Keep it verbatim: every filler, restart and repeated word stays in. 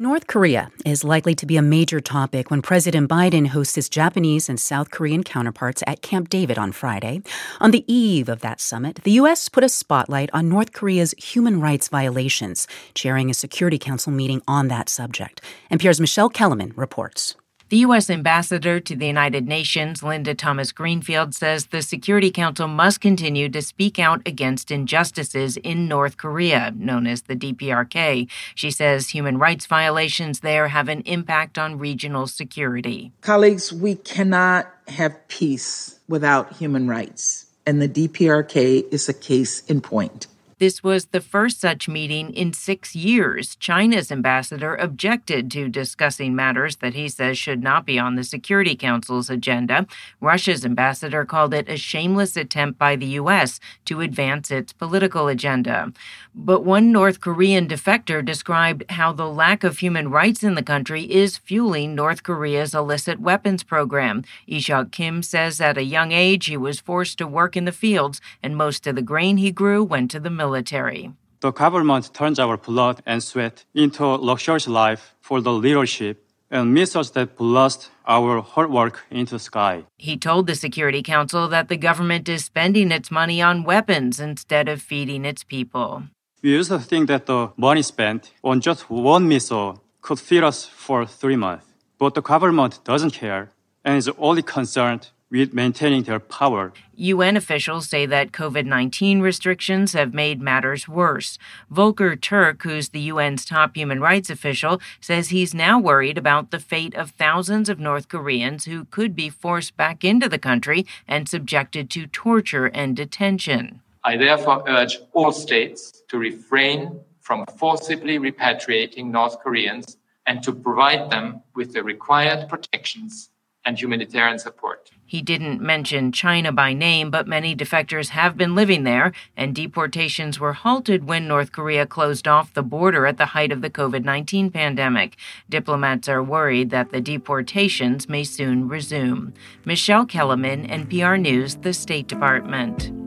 North Korea is likely to be a major topic when President Biden hosts his Japanese and South Korean counterparts at Camp David on Friday. On the eve of that summit, the U S put a spotlight on North Korea's human rights violations, chairing a Security Council meeting on that subject. N P R's Michelle Kellerman reports. The U S ambassador to the United Nations, Linda Thomas-Greenfield, says the Security Council must continue to speak out against injustices in North Korea, known as the D P R K. She says human rights violations there have an impact on regional security. Colleagues, we cannot have peace without human rights, and the D P R K is a case in point. This was the first such meeting in six years. China's ambassador objected to discussing matters that he says should not be on the Security Council's agenda. Russia's ambassador called it a shameless attempt by the U S to advance its political agenda. But one North Korean defector described how the lack of human rights in the country is fueling North Korea's illicit weapons program. Ishak Kim says at a young age he was forced to work in the fields, and most of the grain he grew went to the military. Military. The government turns our blood and sweat into luxurious life for the leadership and missiles that blast our hard work into the sky. He told the Security Council that the government is spending its money on weapons instead of feeding its people. We used to think that the money spent on just one missile could feed us for three months. But the government doesn't care and is only concerned with maintaining their power. U N officials say that COVID nineteen restrictions have made matters worse. Volker Turk, who's the U N's top human rights official, says he's now worried about the fate of thousands of North Koreans who could be forced back into the country and subjected to torture and detention. I therefore urge all states to refrain from forcibly repatriating North Koreans and to provide them with the required protections and humanitarian support. He didn't mention China by name, but many defectors have been living there, and deportations were halted when North Korea closed off the border at the height of the COVID nineteen pandemic. Diplomats are worried that the deportations may soon resume. Michelle Kellerman, N P R News, the State Department.